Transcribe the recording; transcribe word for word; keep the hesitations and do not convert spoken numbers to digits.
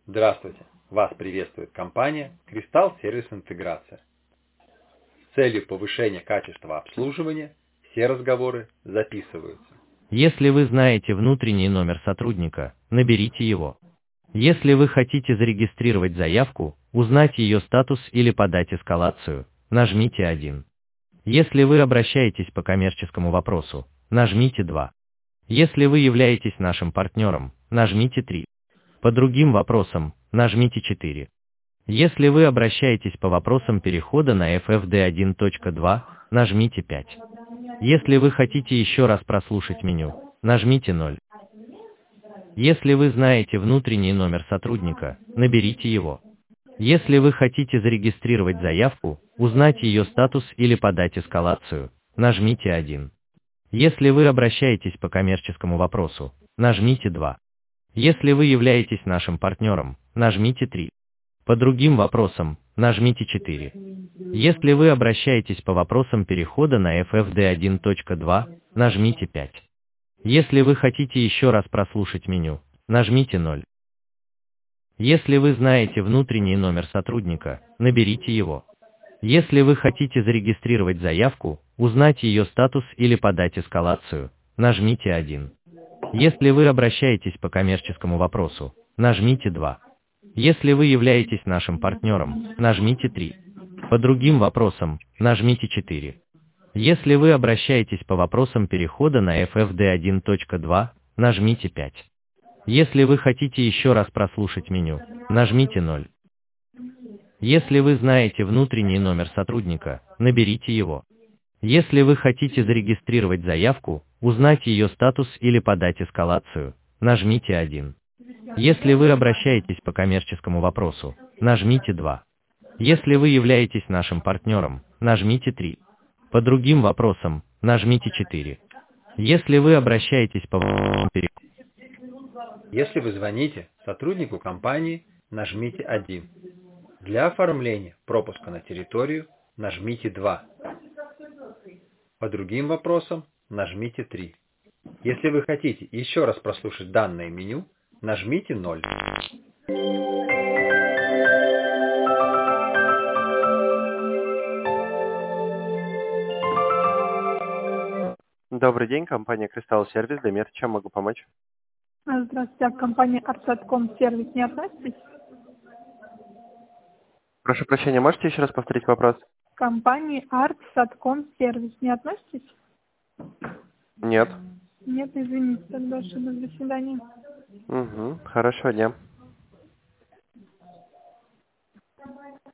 Здравствуйте! Вас приветствует компания Кристалл Сервис Интеграция. С целью повышения качества обслуживания все разговоры записываются. Если вы знаете внутренний номер сотрудника, наберите его. Если вы хотите зарегистрировать заявку, узнать ее статус или подать эскалацию, нажмите один. Если вы обращаетесь по коммерческому вопросу, нажмите два. Если вы являетесь нашим партнером, нажмите три. По другим вопросам, нажмите четыре. Если вы обращаетесь по вопросам перехода на эф эф ди один точка два, нажмите пять. Если вы хотите еще раз прослушать меню, нажмите ноль. Если вы знаете внутренний номер сотрудника, наберите его. Если вы хотите зарегистрировать заявку, узнать ее статус или подать эскалацию, нажмите один. Если вы обращаетесь по коммерческому вопросу, нажмите два. Если вы являетесь нашим партнером, нажмите три. По другим вопросам, нажмите четыре. Если вы обращаетесь по вопросам перехода на эф эф ди один точка два, нажмите пять. Если вы хотите еще раз прослушать меню, нажмите ноль. Если вы знаете внутренний номер сотрудника, наберите его. Если вы хотите зарегистрировать заявку, узнать ее статус или подать эскалацию, нажмите один. Если вы обращаетесь по коммерческому вопросу, нажмите два. Если вы являетесь нашим партнером, нажмите три. По другим вопросам, нажмите четыре. Если вы обращаетесь по вопросам перехода на эф эф ди один точка два, нажмите пять. Если вы хотите еще раз прослушать меню, нажмите ноль. Если вы знаете внутренний номер сотрудника, наберите его. Если вы хотите зарегистрировать заявку, узнать ее статус или подать эскалацию, нажмите один. Если вы обращаетесь по коммерческому вопросу, нажмите два. Если вы являетесь нашим партнером, нажмите три. По другим вопросам, нажмите четыре. Если вы обращаетесь по вопросам перехода. Если вы звоните сотруднику компании, нажмите один. Для оформления пропуска на территорию нажмите два. По другим вопросам нажмите три. Если вы хотите еще раз прослушать данное меню, нажмите ноль. Добрый день, компания Кристалл Сервис. Дамир, чем могу помочь? А, Здравствуйте, а к компании Артсатком сервис не относитесь? Прошу прощения, можете еще раз повторить вопрос? К компании Артсатком сервис не относитесь? Нет. Нет, извините, тогда ошиблась. До свидания. Угу. Хорошего дня.